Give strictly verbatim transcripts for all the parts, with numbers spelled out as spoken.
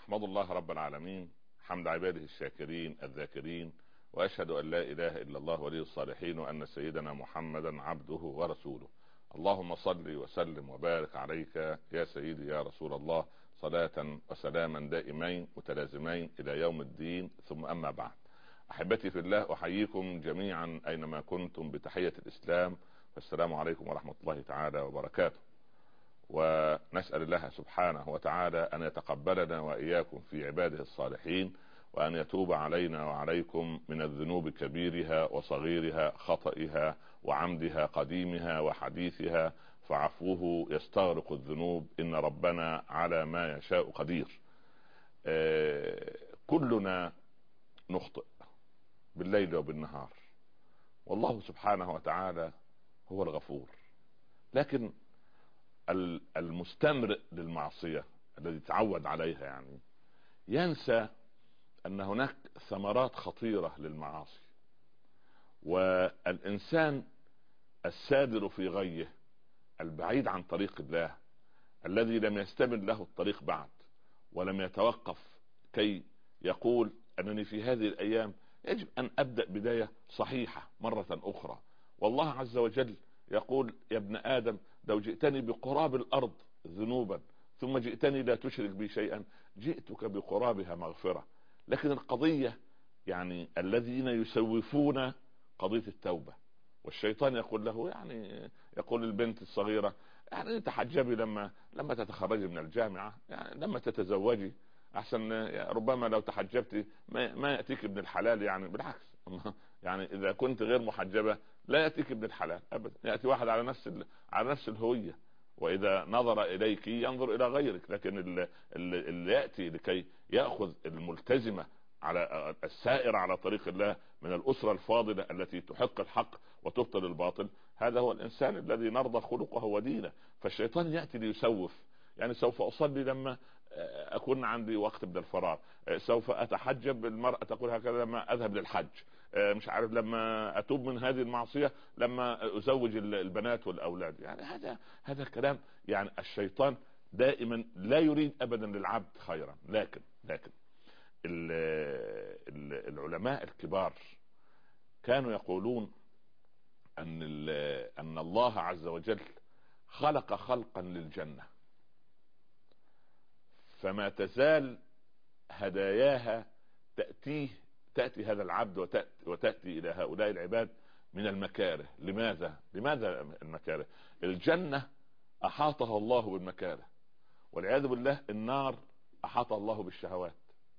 احمد الله رب العالمين حمد عباده الشاكرين الذاكرين، واشهد ان لا اله الا الله ولي الصالحين، وان سيدنا محمدا عبده ورسوله. اللهم صل وسلم وبارك عليك يا سيدي يا رسول الله، صلاة وسلاما دائمين متلازمين الى يوم الدين، ثم اما بعد. احبتي في الله، احييكم جميعا اينما كنتم بتحية الاسلام، والسلام عليكم ورحمة الله تعالى وبركاته. ونسأل الله سبحانه وتعالى أن يتقبلنا وإياكم في عباده الصالحين، وأن يتوب علينا وعليكم من الذنوب كبيرها وصغيرها، خطئها وعمدها، قديمها وحديثها، فعفوه يستغرق الذنوب، إن ربنا على ما يشاء قدير. آه كلنا نخطئ بالليل وبالنهار، والله سبحانه وتعالى هو الغفور، لكن المستمر للمعصية الذي تعود عليها يعني ينسى ان هناك ثمرات خطيرة للمعاصي، والانسان السادر في غيه البعيد عن طريق الله، الذي لم يستمر له الطريق بعد ولم يتوقف كي يقول انني في هذه الايام يجب ان ابدأ بداية صحيحة مرة اخرى. والله عز وجل يقول: يا ابن آدم، لو جئتني بقراب الأرض ذنوبا ثم جئتني لا تشرك بي شيئا جئتك بقرابها مغفرة. لكن القضية يعني الذين يسوفون قضية التوبة، والشيطان يقول له، يعني يقول البنت الصغيرة: يعني تحجبي لما لما تتخرجي من الجامعة، يعني لما تتزوجي احسن، ربما لو تحجبتي ما, ما يأتيك ابن الحلال. يعني بالعكس، يعني اذا كنت غير محجبة لا يأتيك ابن الحلال ابدا، يأتي واحد على نفس على نفس الهوية، واذا نظر اليك ينظر الى غيرك. لكن اللي, اللي يأتي لكي يأخذ الملتزمة على السائر على طريق الله من الأسرة الفاضلة التي تحق الحق وتبطل الباطل، هذا هو الإنسان الذي نرضى خلقه ودينه. فالشيطان يأتي ليسوف، يعني سوف أصلي لما أكون عندي وقت من الفراغ، سوف أتحجب، المرأة تقول هكذا لما أذهب للحج، مش عارف لما أتوب من هذه المعصية لما أزوج البنات والأولاد. يعني هذا هذا الكلام. يعني الشيطان دائما لا يريد أبدا للعبد خيرا. لكن لكن العلماء الكبار كانوا يقولون أن أن الله عز وجل خلق خلقا للجنة، فما تزال هداياها تأتيه تأتي هذا العبد وتأتي, وتأتي إلى هؤلاء العباد من المكاره. لماذا؟ لماذا المكاره؟ الجنة أحاطها الله بالمكاره، والعياذ بالله النار أحاطها الله بالشهوات.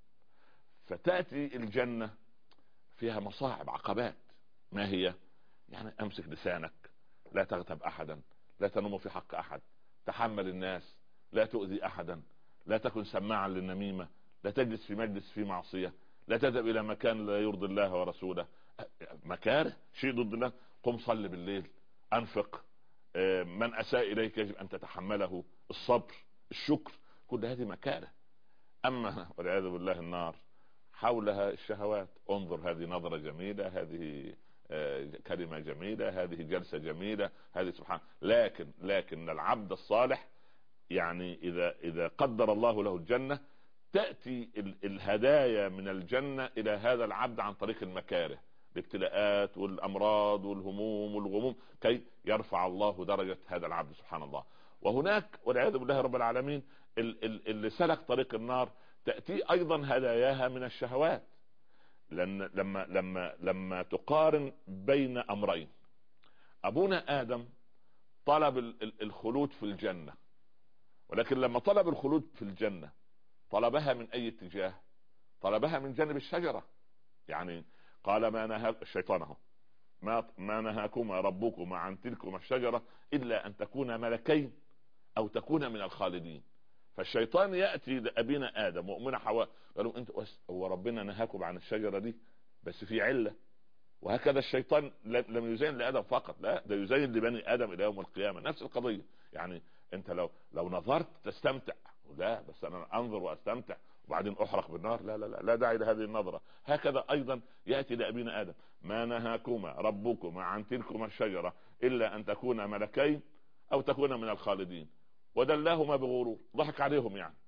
فتأتي الجنة فيها مصاعب، عقبات. ما هي؟ يعني أمسك لسانك، لا تغتب أحدا، لا تنم في حق أحد، تحمل الناس، لا تؤذي أحدا، لا تكن سماعا للنميمة، لا تجلس في مجلس في معصية، لا تذهب إلى مكان لا يرضي الله ورسوله. مكاره، شيء ضد الله. قم صل بالليل، أنفق، من أساء إليك يجب أن تتحمله، الصبر، الشكر، كل هذه مكاره. أما والعياذ بالله النار حولها الشهوات، انظر هذه نظرة جميلة، هذه كلمة جميلة، هذه جلسة جميلة، هذه سبحان. لكن لكن العبد الصالح يعني إذا إذا قدر الله له الجنة، تأتي الهدايا من الجنة إلى هذا العبد عن طريق المكاره، الابتلاءات والأمراض والهموم والغموم، كي يرفع الله درجة هذا العبد سبحان الله. وهناك والعياذ بالله رب العالمين اللي سلك طريق النار، تأتي أيضا هداياها من الشهوات. لأن لما لما لما تقارن بين أمرين، أبونا آدم طلب الخلود في الجنة، ولكن لما طلب الخلود في الجنة طلبها من أي اتجاه؟ طلبها من جانب الشجرة. يعني قال: ما نهاك الشيطان اهو ما ما نهاكما ربكما عن تلكما الشجرة إلا أن تكونا ملكين أو تكونا من الخالدين. فالشيطان يأتي لأبينا آدم وأمنا حواء، قالوا: انت هو ربنا نهاكم عن الشجرة دي بس في علة. وهكذا الشيطان لم يزين لآدم فقط، لا، ده يزين لبني آدم إلى يوم القيامة. نفس القضية. يعني انت لو لو نظرت تستمتع، لا بس انا انظر واستمتع وبعدين احرق بالنار، لا لا لا, لا داعي لهذه النظرة. هكذا ايضا يأتي لأبينا آدم: ما نهاكما ربكما عن تلكما الشجرة إلا أن تكونا ملكين أو تكونا من الخالدين. ودلاهما بغرور، ضحك عليهم يعني.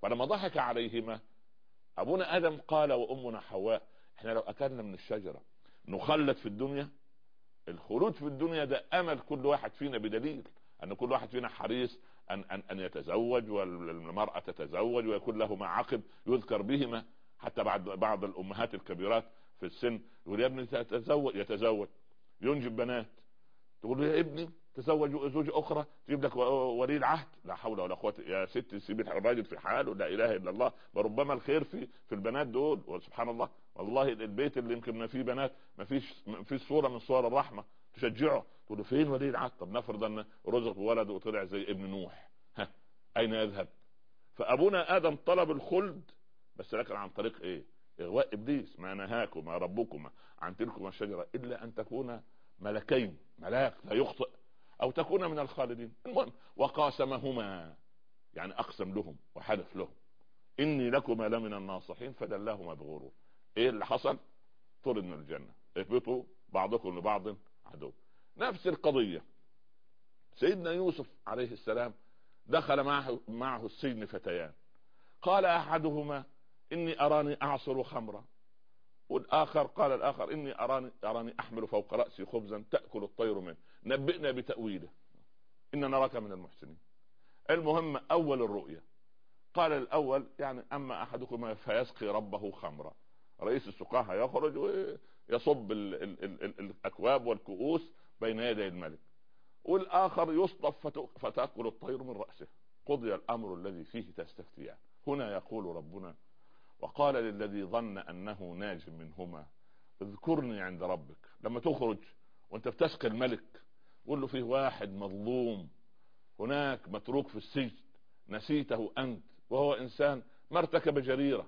فلما ضحك عليهما ابونا ادم قال وامنا حواء احنا لو اكلنا من الشجرة نخلد في الدنيا. الخلود في الدنيا ده امل كل واحد فينا، بدليل ان كل واحد فينا حريص ان ان ان يتزوج، والمرأة تتزوج ويكون له ما عقب يذكر بهما. حتى بعد بعض الامهات الكبيرات في السن يقول يا ابني تتزوج، يتزوج ينجب بنات، تقول له يا ابني تزوج زوجة اخرى تجيب لك ولي العهد. لا حول ولا قوة يا ست، سيب الراجل في حاله، لا اله الا الله. وربما الخير في في البنات دول، وسبحان الله والله البيت اللي يمكن ما فيه بنات ما فيش ما فيش صورة من صور الرحمة تشجعه. تقول له فين ولي العهد؟ طب نفرض ان رزق ولد وطلع زي ابن نوح، ها اين يذهب؟ فابونا ادم طلب الخلد، بس لكن عن طريق ايه؟ اغواء ابليس. ما نهاكما ربكما عن تلكما الشجرة الا ان تكونا ملكين، ملاك لا يخطئ، او تكون من الخالدين. المهم وقاسمهما، يعني اقسم لهم وحلف لهم اني لكما لمن الناصحين فدلاهما بغرور. ايه اللي حصل؟ طرد من الجنة، اهبطوا بعضكم لبعض عدو. نفس القضية سيدنا يوسف عليه السلام دخل معه معه السجن فتيان، قال احدهما اني اراني اعصر خمرا، والآخر قال الآخر إني أراني أراني أحمل فوق رأسي خبزا تأكل الطير منه نبئنا بتأويله إن نراك من المحسنين. المهم أول الرؤية قال الأول يعني أما أحدكما فيسقي ربه خمرا، رئيس السقاة يخرج ويصب ال ال ال ال الأكواب والكؤوس بين يدي الملك، والآخر يصطف فتأكل الطير من رأسه. قضي الأمر الذي فيه تستفتيان. هنا يقول ربنا وقال للذي ظن أنه ناج منهما اذكرني عند ربك. لما تخرج وانت بتسقي الملك قول له فيه واحد مظلوم هناك متروك في السجن نسيته أنت، وهو إنسان ما ارتكب جريرة،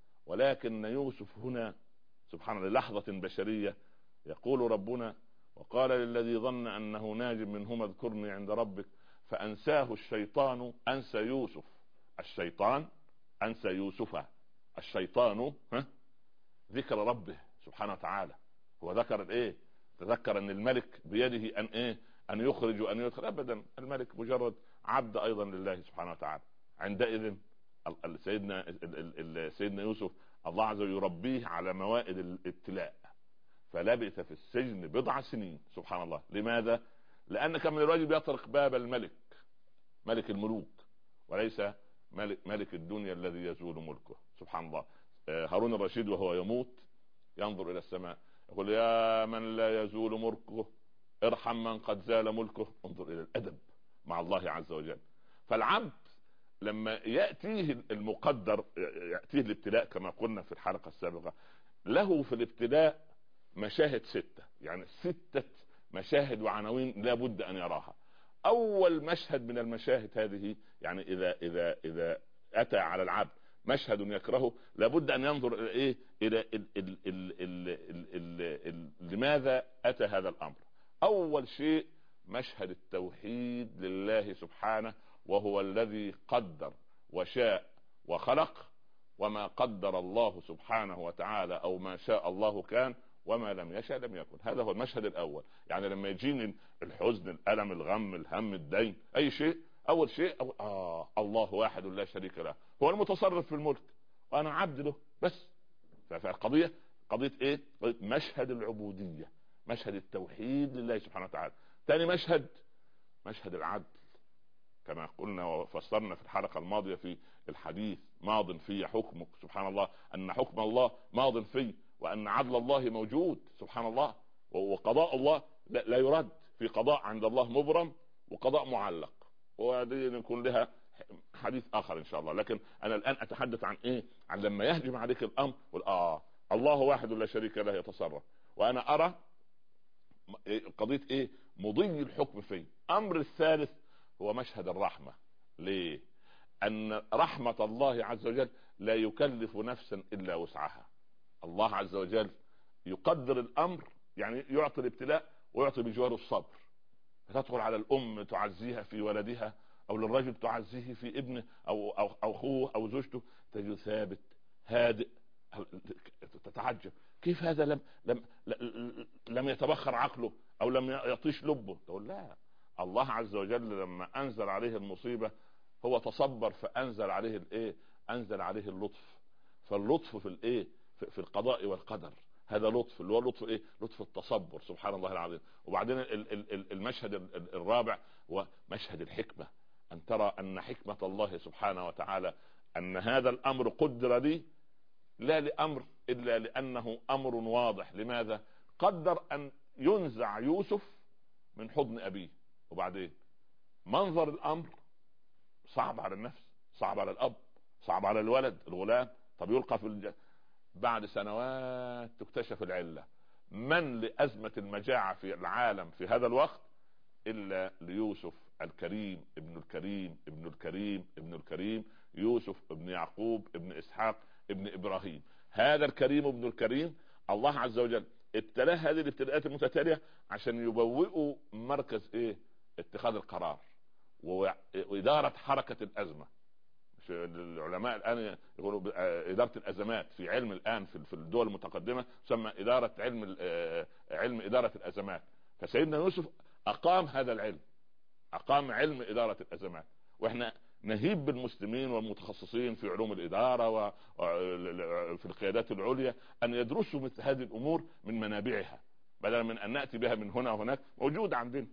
ولكن يوسف هنا سبحان الله لحظة بشرية يقول ربنا وقال للذي ظن أنه ناج منهما اذكرني عند ربك فأنساه الشيطان أنسى يوسف. الشيطان أنسى يوسف، الشيطان ها ذكر ربه سبحانه وتعالى. هو ذكر الايه؟ تذكر ان الملك بيده ان ايه؟ ان يخرج وان يدخل. ابدا، الملك مجرد عبد ايضا لله سبحانه وتعالى. عندئذ سيدنا سيدنا يوسف الله عز وجل يربيه على موائد الابتلاء، فلبث في السجن بضع سنين. سبحان الله. لماذا؟ لان كان من الواجب يطرق باب الملك، ملك الملوك، وليس ملك, ملك الدنيا الذي يزول ملكه. سبحان الله. هارون الرشيد وهو يموت ينظر الى السماء يقول يا من لا يزول ملكه ارحم من قد زال ملكه. انظر الى الادب مع الله عز وجل. فالعبد لما يأتيه المقدر، يأتيه الابتلاء كما قلنا في الحلقة السابقة، له في الابتلاء مشاهد ستة، يعني ستة مشاهد وعناوين لا بد ان يراها. اول مشهد من المشاهد هذه، يعني اذا اذا اذا اتى على العبد مشهد يكرهه لابد ان ينظر الى ايه؟ الى ال ال ال ال ال ال ال لماذا اتى هذا الامر. اول شيء مشهد التوحيد لله سبحانه، وهو الذي قدر وشاء وخلق، وما قدر الله سبحانه وتعالى او ما شاء الله كان، وما لم يشاء لم يكن. هذا هو المشهد الاول. يعني لما يجيني الحزن، الالم، الغم، الهم، الدين، اي شيء، اول شيء أو آه الله واحد لا شريك له، هو المتصرف في الملك وانا عبد له بس. فالقضية قضية ايه؟ قضية مشهد العبودية، مشهد التوحيد لله سبحانه وتعالى. ثاني مشهد مشهد العدل، كما قلنا وفسرنا في الحلقة الماضية في الحديث ماض في حكمك. سبحان الله، ان حكم الله ماض فيه، وان عدل الله موجود. سبحان الله. وقضاء الله لا يرد، في قضاء عند الله مبرم وقضاء معلق، وهذه يكون لها حديث اخر ان شاء الله. لكن انا الان اتحدث عن ايه؟ عن لما يهجم عليك الامر والآه الله واحد لا شريك له يتصرف، وانا ارى قضية ايه؟ مضي الحكم فيه. امر الثالث هو مشهد الرحمة. ليه؟ ان رحمة الله عز وجل لا يكلف نفسا الا وسعها. الله عز وجل يقدر الامر، يعني يعطي الابتلاء ويعطي بجواره الصبر. فتدخل على الام تعزيها في ولدها، او للرجل تعزيه في ابنه او او او اخوه او زوجته، تجد ثابت هادئ. تتعجب كيف هذا لم لم لم يتبخر عقله او لم يطيش لبه. تقول لا، الله عز وجل لما انزل عليه المصيبة هو تصبر، فانزل عليه الايه؟ انزل عليه اللطف. فاللطف في الايه في, في القضاء والقدر، هذا لطف اللي هو لطف ايه لطف التصبر، سبحان الله العظيم. وبعدين المشهد الرابع هو مشهد الحكمة، ان ترى ان حكمة الله سبحانه وتعالى ان هذا الامر قدر لي لا لامر الا لانه امر واضح. لماذا؟ قدر ان ينزع يوسف من حضن ابيه، وبعدين منظر الامر صعب على النفس، صعب على الاب، صعب على الولد الغلام. طب يلقى في الج... بعد سنوات تكتشف العلة. من لأزمة المجاعة في العالم في هذا الوقت إلا ليوسف الكريم ابن الكريم ابن الكريم ابن الكريم يوسف ابن يعقوب ابن إسحاق ابن إبراهيم. هذا الكريم ابن الكريم الله عز وجل ابتلاه هذه الابتلاءات المتتالية عشان يبوئوا مركز ايه اتخاذ القرار وإدارة حركة الأزمة. العلماء الآن يقولوا إدارة الأزمات في علم الآن في الدول المتقدمة تسمى إدارة علم علم إدارة الأزمات. فسيدنا يوسف أقام هذا العلم، أقام علم إدارة الأزمات. وإحنا نهيب بالمسلمين والمتخصصين في علوم الإدارة وفي القيادات العليا أن يدرسوا مثل هذه الأمور من منابعها بدلا من أن نأتي بها من هنا وهناك. موجود عندنا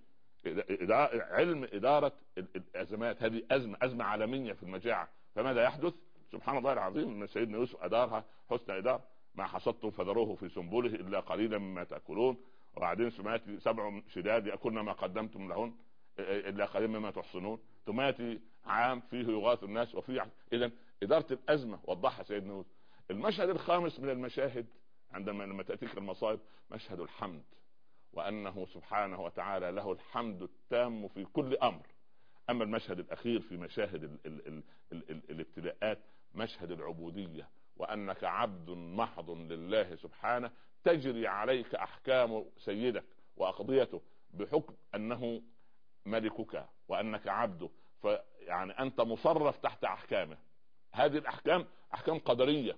علم إدارة الأزمات. هذه أزمة أزمة عالمية في المجاعة، فماذا يحدث؟ سبحان الله العظيم. سيدنا يوسف أدارها حسن إدارة. ما حصدتم فذروه في سنبله إلا قليلا مما تأكلون، وبعدين سماتي سبع شداد يأكلن ما قدمتم لهن إلا قليلا مما تحصنون، ثم يأتي عام فيه يغاث الناس وفيه. إذن إدارة الأزمة وضحها سيدنا يوسف. المشهد الخامس من المشاهد عندما لما تأتيك المصائب مشهد الحمد، وأنه سبحانه وتعالى له الحمد التام في كل أمر. أما المشهد الأخير في مشاهد ال ال ال ال ال الابتلاءات مشهد العبودية، وأنك عبد محض لله سبحانه، تجري عليك أحكام سيدك وأقضيته بحكم أنه ملكك وأنك عبده، فيعني أنت مصرف تحت أحكامه. هذه الأحكام أحكام قدرية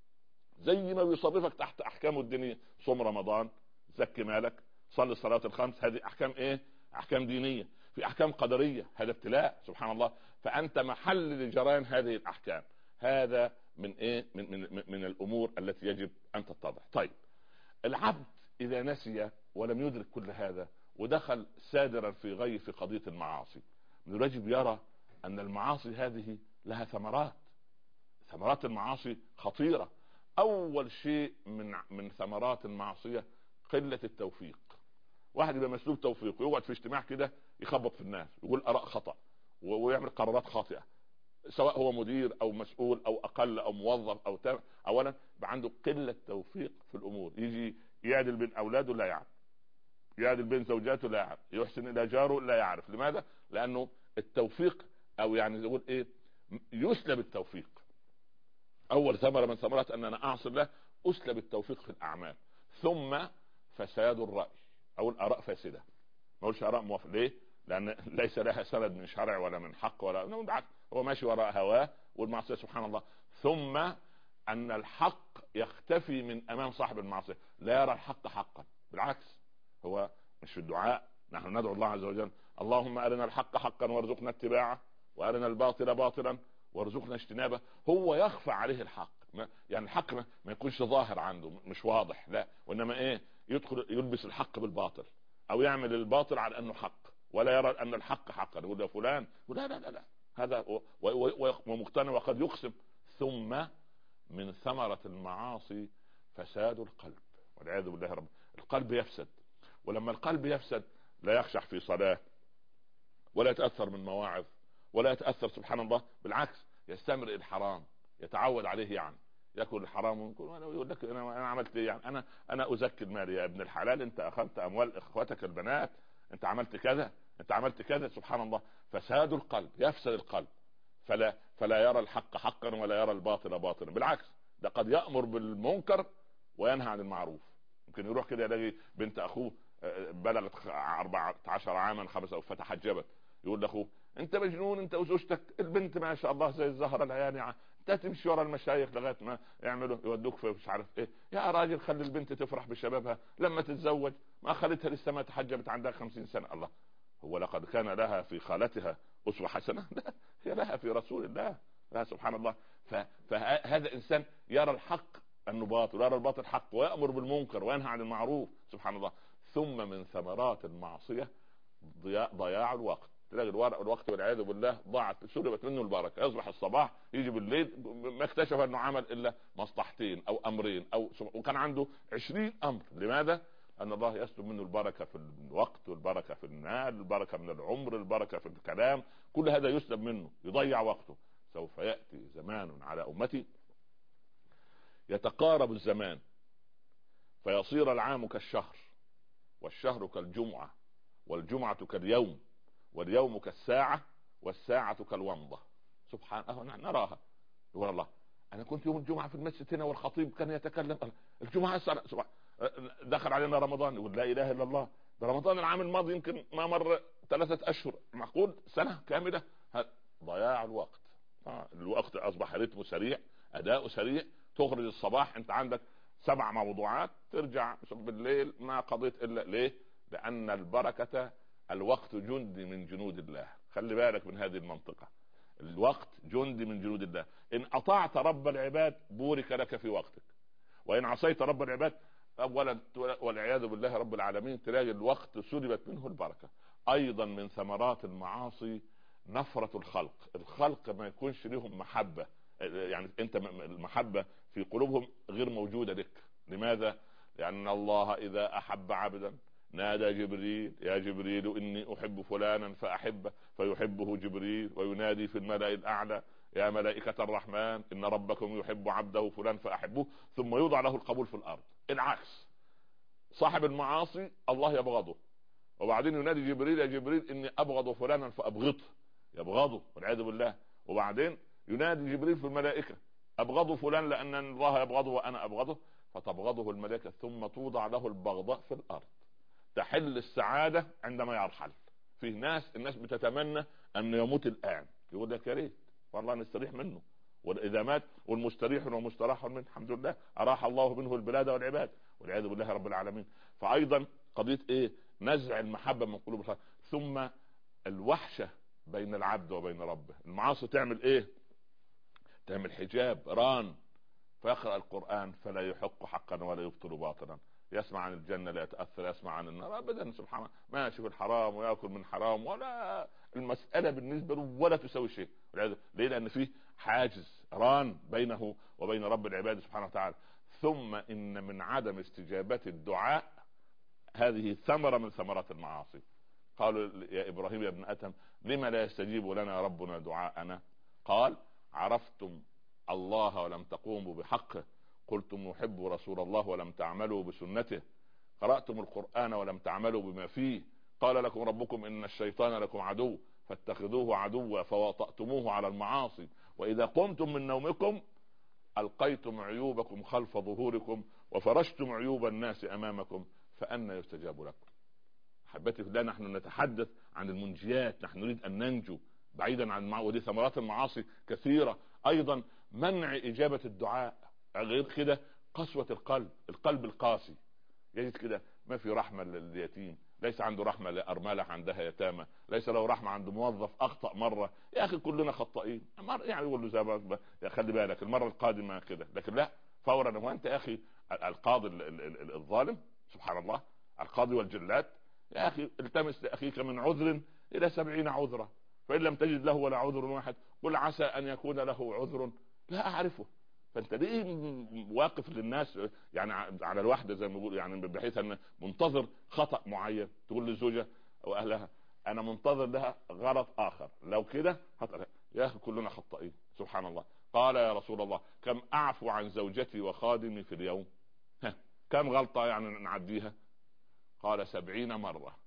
زي ما بيصرفك تحت أحكام الدينية. صوم رمضان، زكي مالك، صلي الصلاة الخمس، هذه أحكام إيه؟ أحكام دينية. في أحكام قدرية، هذا ابتلاء سبحان الله. فأنت محل لجريان هذه الأحكام. هذا من إيه؟ من, من, من الأمور التي يجب أن تتضح. طيب العبد إذا نسي ولم يدرك كل هذا ودخل سادرا في غي في قضية المعاصي، من الواجب يرى أن المعاصي هذه لها ثمرات. ثمرات المعاصي خطيرة. أول شيء من من ثمرات المعصية قلة التوفيق. واحد يبقى مسلوب توفيق ويقعد في اجتماع كده يخبط في الناس، يقول آراء خطأ ويعمل قرارات خاطئة، سواء هو مدير أو مسؤول أو أقل أو موظف أو تابع. أولا يبقى عنده قلة توفيق في الأمور. يجي يعدل بين أولاده لا يعرف، يعدل بين زوجاته لا يعرف، يحسن إلى جاره لا يعرف. لماذا؟ لأنه التوفيق أو يعني يقول إيه يسلب التوفيق. أول ثمرة من ثمرات أن أنا أعصر له أسلب التوفيق في الأعمال. ثم فساد الرأي أو الآراء فاسدة. ما أقولش آراء موافق. ليه؟ لأن ليس لها سند من شرع ولا من حق ولا هو ماشي وراء هواه والمعصية سبحان الله. ثم أن الحق يختفي من أمام صاحب المعصية، لا يرى الحق حقا، بالعكس. هو مش في الدعاء نحن ندعو الله عز وجل اللهم أرنا الحق حقا وارزقنا اتباعه وأرنا الباطل باطلا وارزقنا اجتنابه. هو يخفى عليه الحق، يعني الحق ما يكونش ظاهر عنده مش واضح، لا، وإنما إيه يدخل يلبس الحق بالباطل أو يعمل الباطل على أنه حق ولا يرى أن الحق حقا. يقول يا فلان لا لا لا لا هذا ومقتنع وقد يقسم. ثم من ثمرة المعاصي فساد القلب والعياذ بالله رب. القلب يفسد، ولما القلب يفسد لا يخشع في صلاة ولا يتأثر من مواعظ ولا يتأثر سبحان الله، بالعكس يستمر الحرام، يتعود عليه. يعني يأكل الحرام ويقول لك أنا عملت إيه؟ يعني أنا أنا أزكي المال يا ابن الحلال، أنت أخذت أموال إخوتك البنات، أنت عملت كذا، أنت عملت كذا. سبحان الله. فساد القلب، يفسد القلب، فلا فلا يرى الحق حقا ولا يرى الباطل باطلا. بالعكس ده قد يأمر بالمنكر وينهى عن المعروف. يمكن يروح كده يلاقي بنت أخوه بلغت أربعة عشر عاما خمسة فتحجبت، يقول لاخوه انت مجنون انت وزوجتك، البنت ما شاء الله زي الزهره العيانعه، انت تمشي ورا المشايخ لغايه ما يعملوا يودوك في مش عارف ايه. يا راجل خلي البنت تفرح بشبابها لما تتزوج، ما خلتها لسه ما تحجبت عندها خمسين سنه. الله، هو لقد كان لها في خالتها اسوه حسنه؟ لا، هي لها في رسول الله لا سبحان الله. فهذا انسان يرى الحق انه باطل ويرى الباطل حق ويأمر بالمنكر وينهى عن المعروف سبحان الله. ثم من ثمرات المعصية ضياع, ضياع الوقت. تلاقي الوقت والعياذ بالله ضاعت سلبت منه البركه. يصبح الصباح يجي بالليل ما اكتشف انه عمل الا مصلحتين او امرين او وكان عنده عشرين امر. لماذا؟ ان الله يسلب منه البركه في الوقت والبركه في المال، البركه من العمر، البركه في الكلام، كل هذا يسلب منه، يضيع وقته. سوف ياتي زمان على امتي يتقارب الزمان فيصير العام كالشهر والشهر كالجمعه والجمعه كاليوم واليوم كالساعة والساعة كالومضة. سبحان الله نراها. يقول الله أنا كنت يوم الجمعة في المسجد هنا والخطيب كان يتكلم الجمعة سبحان دخل علينا رمضان يقول لا إله إلا الله. ده رمضان العام الماضي يمكن ما مر ثلاثة أشهر، معقول سنة كاملة؟ ضياع الوقت. الوقت أصبح رتمه سريع، أداؤه سريع. تخرج الصباح أنت عندك سبع موضوعات، ترجع بالليل ما قضيت إلا ليه؟ لأن البركة الوقت جندي من جنود الله. خلي بالك من هذه المنطقة. الوقت جندي من جنود الله. إن أطعت رب العباد بورك لك في وقتك، وإن عصيت رب العباد أولا والعياذ بالله رب العالمين تلاقي الوقت سلبت منه البركة. أيضا من ثمرات المعاصي نفرة الخلق. الخلق ما يكونش لهم محبة، يعني أنت المحبة في قلوبهم غير موجودة لك. لماذا؟ لأن الله إذا أحب عبدا نادى جبريل يا جبريل إني أحب فلانا فأحبه فيحبه جبريل وينادي في الملأ الأعلى يا ملائكة الرحمن إن ربكم يحب عبده فلان فأحبوه، ثم يوضع له القبول في الأرض. العكس، صاحب المعاصي الله يبغضه وبعدين ينادي جبريل يا جبريل إني أبغض فلانا فأبغضه، يبغضه والعياذ بالله. وبعدين ينادي جبريل في الملائكة أبغض فلان لأن الله يبغضه وأنا أبغضه، فتبغضه الملائكة ثم توضع له البغضاء في الأرض. تحل السعادة عندما يرحل. في ناس الناس بتتمنى أن يموت الآن، يقول لك يا ريت والله نستريح منه، وإذا مات والمستريح ومستراح منه الحمد لله أراح الله منه البلاد والعباد والعياذ بالله رب العالمين. فأيضا قضية إيه؟ نزع المحبة من قلوب الخلق. ثم الوحشة بين العبد وبين ربه. المعاصي تعمل إيه؟ تعمل حجاب ران، فيقرأ القرآن فلا يحق حقا ولا يبطل باطلا، يسمع عن الجنة لا يتأثر، يسمع عن النار أبدا. سبحان الله ماشي في الحرام ويأكل من حرام ولا المسألة بالنسبة له ولا تسوي شيء. ليه؟ لأن فيه حاجز ران بينه وبين رب العباد سبحانه وتعالى. ثم إن من عدم استجابة الدعاء هذه ثمرة من ثمرات المعاصي. قالوا يا إبراهيم يا ابن أتم لما لا يستجيب لنا ربنا دعاءنا؟ قال عرفتم الله ولم تقوموا بحقه، قلتم نحب رسول الله ولم تعملوا بسنته، قرأتم القرآن ولم تعملوا بما فيه، قال لكم ربكم إن الشيطان لكم عدو فاتخذوه عدوا فوطأتموه على المعاصي، وإذا قمتم من نومكم ألقيتم عيوبكم خلف ظهوركم وفرشتم عيوب الناس أمامكم فأنى يستجاب لكم. حبتي في الله نحن نتحدث عن المنجيات، نحن نريد أن ننجو بعيدا عن المعاصي، ودي ثمرات المعاصي كثيرة. أيضا منع إجابة الدعاء، غير كده قسوة القلب، القلب القاسي يجد كده ما في رحمة لليتيم، ليس عنده رحمة لأرملة عندها يتامى، ليس له رحمة عند موظف أخطأ مرة. يا أخي كلنا خطائين، يعني يقول له زي يا خلي بالك المرة القادمة كده، لكن لا فورا. وأنت يا أخي القاضي الظالم سبحان الله، القاضي والجلاد، يا أخي التمس لأخيك من عذر إلى سبعين عذرا، فإن لم تجد له ولا عذر واحد قل عسى أن يكون له عذر لا أعرفه. فانت ليه واقف للناس يعني على الواحدة زي ما بيقول، يعني بحيث ان منتظر خطأ معين تقول للزوجة او اهلها انا منتظر لها غلط اخر، لو كده يا اخي كلنا خطائين سبحان الله. قال يا رسول الله كم اعفو عن زوجتي وخادمي في اليوم؟ ها كم غلطة يعني نعديها؟ قال سبعين مرة.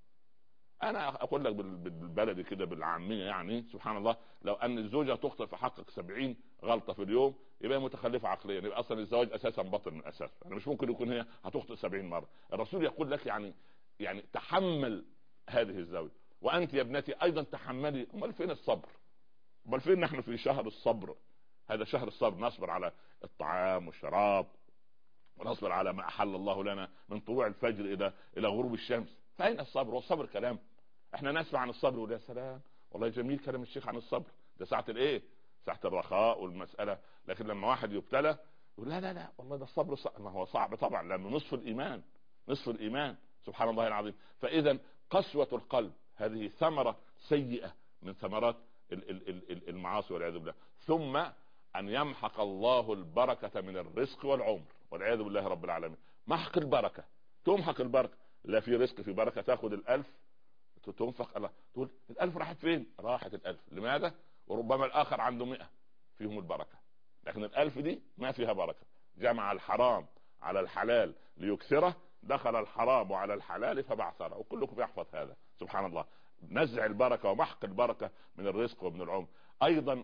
انا اقول لك بالبلدي كده بالعامية يعني سبحان الله، لو ان الزوجة تخطئ في حقك سبعين غلطة في اليوم يبقى متخلفة عقليا، يبقى اصلا الزواج اساسا بطل من اساس. يعني مش ممكن يكون هي هتخطئ سبعين مرة. الرسول يقول لك يعني يعني تحمل هذه الزوجة، وانت يا ابنتي ايضا تحملي. امال فين الصبر؟ امال فين نحن في شهر الصبر؟ هذا شهر الصبر، نصبر على الطعام والشراب ونصبر على ما احل الله لنا من طلوع الفجر الى الى غروب الشمس. فاين الصبر؟ والصبر كلام. احنا نسمع عن الصبر ويا سلام والله جميل كلام الشيخ عن الصبر، ده ساعة الايه؟ تحت الرخاء والمساله. لكن لما واحد يبتلى يقول لا لا لا والله ده الصبر صعب. ما هو صعب طبعا لانه نصف الايمان، نصف الايمان سبحان الله العظيم. فاذا قسوه القلب هذه ثمره سيئه من ثمرات المعاصي والعياذ بالله. ثم ان يمحق الله البركه من الرزق والعمر والعياذ بالله رب العالمين. محق البركه، تمحق البركه، لا في رزق في بركه، تاخذ الالف تنفق الله تقول الالف راحت فين؟ راحت الالف. لماذا؟ وربما الاخر عنده مئة فيهم البركه، لكن الالف دي ما فيها بركه. جمع الحرام على الحلال ليكثره، دخل الحرام على الحلال فبعثره، وكلكم يحفظ هذا سبحان الله. نزع البركه ومحق البركه من الرزق ومن العمر. ايضا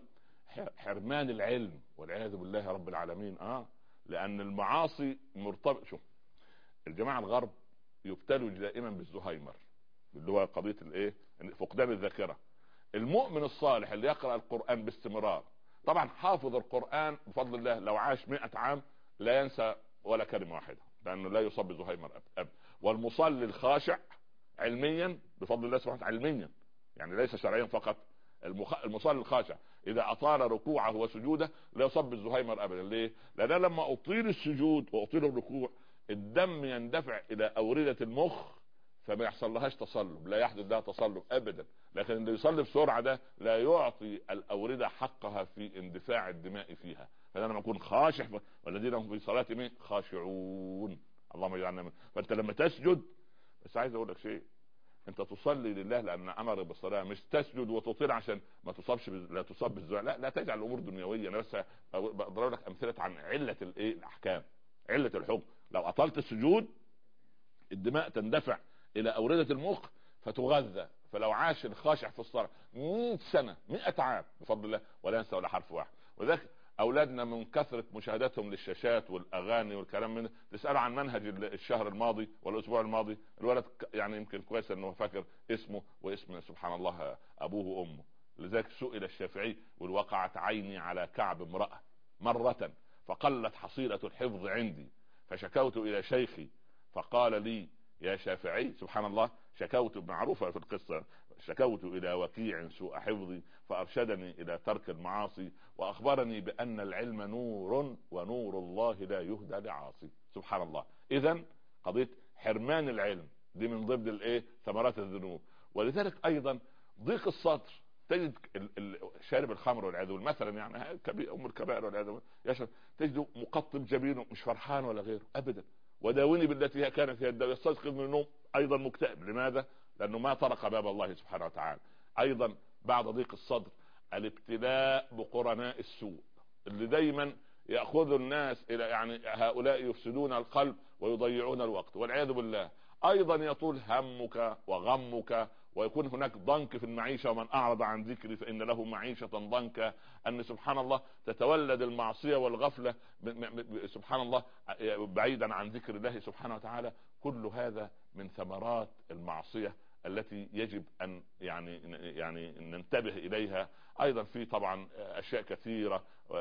حرمان العلم والعياذ بالله رب العالمين. اه لان المعاصي مرتبط. شوف الجماعه الغرب يبتلوا دائما بالزهايمر اللي هو قضيه الايه؟ فقدان الذاكره. المؤمن الصالح اللي يقرأ القرآن باستمرار طبعا حافظ القرآن بفضل الله لو عاش مئة عام لا ينسى ولا كلمة واحدة لأنه لا يصاب بزهايمر أب. والمصلي الخاشع علميا بفضل الله سبحانه علميا يعني ليس شرعيا فقط، المخ... المصلي الخاشع إذا أطال ركوعه وسجوده لا يصاب بالزهايمر أبدا. ليه؟ لأن لما أطيل السجود وأطيل الركوع الدم يندفع إلى أوردة المخ فما يحصل لهاش تصلب، لا يحدث لها تصلب ابدا. لكن اللي يصلي بسرعه ده لا يعطي الاورده حقها في اندفاع الدماء فيها. فانا لما اكون خاشع والذين هم في صلاتهم خاشعون اللهم اجعلنا منهم. فانت لما تسجد بس عايز اقول لك شيء، انت تصلي لله لان امر بالصلاه، مش تسجد وتطيل عشان ما تصابش ب... لا تصاب بالزعل. لا لا تجعل الامور دنيويه. انا بس بضرب لك امثله عن عله الايه الاحكام، عله الحكم. لو اطلت السجود الدماء تندفع الى اوردة المخ فتغذى. فلو عاش الخاشع في الصلاة مئة سنة مئة عام بفضل الله ولا ينسى ولا حرف واحد. وذلك اولادنا من كثرة مشاهدتهم للشاشات والاغاني والكلام من تسألوا عن منهج الشهر الماضي والاسبوع الماضي، الولد يعني يمكن كويس انه فاكر اسمه واسم سبحان الله ابوه وامه. لذلك سئل الشافعي ووقعت عيني على كعب امرأة مرة فقلت حصيلة الحفظ عندي فشكوت الى شيخي فقال لي يا شافعي سبحان الله شكوت، معروفة في القصة، شكوت إلى وكيع سوء حفظي فأرشدني إلى ترك المعاصي وأخبرني بأن العلم نور ونور الله لا يهدى لعاصي. سبحان الله. إذن قضية حرمان العلم دي من ضمن الايه ثمرات الذنوب. ولذلك أيضا ضيق الصدر. تجد شارب الخمر والعياذ بالله مثلا يعني كبير أم الكبائر والعياذ بالله يشرب تجده مقطب جبينه مش فرحان ولا غيره أبدا. وداوني بالتي هي كانت هي الدواء. يستيقظ من النوم ايضا مكتئب. لماذا؟ لانه ما طرق باب الله سبحانه وتعالى. ايضا بعد ضيق الصدر الابتلاء بقرناء السوء اللي دايما ياخذ الناس الى يعني هؤلاء يفسدون القلب ويضيعون الوقت والعياذ بالله. ايضا يطول همك وغمك ويكون هناك ضنك في المعيشة. ومن اعرض عن ذكري فان له معيشة ضنكا. ان سبحان الله تتولد المعصية والغفلة سبحان الله بعيدا عن ذكر الله سبحانه وتعالى. كل هذا من ثمرات المعصية التي يجب ان يعني يعني ننتبه اليها. ايضا في طبعا اشياء كثيرة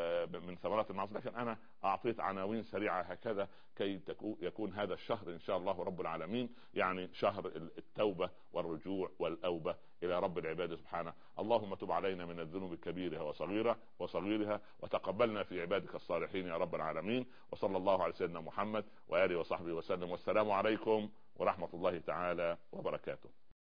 من ثمرات المعصية، لكن انا اعطيت عناوين سريعة هكذا كي يكون هذا الشهر ان شاء الله رب العالمين يعني شهر التوبة والرجوع والاوبة الى رب العباد سبحانه. اللهم تب علينا من الذنوب كبيرها وصغيرها وصغيرها وتقبلنا في عبادك الصالحين يا رب العالمين. وصلى الله على سيدنا محمد وآله وصحبه وسلم. والسلام عليكم ورحمة الله تعالى وبركاته.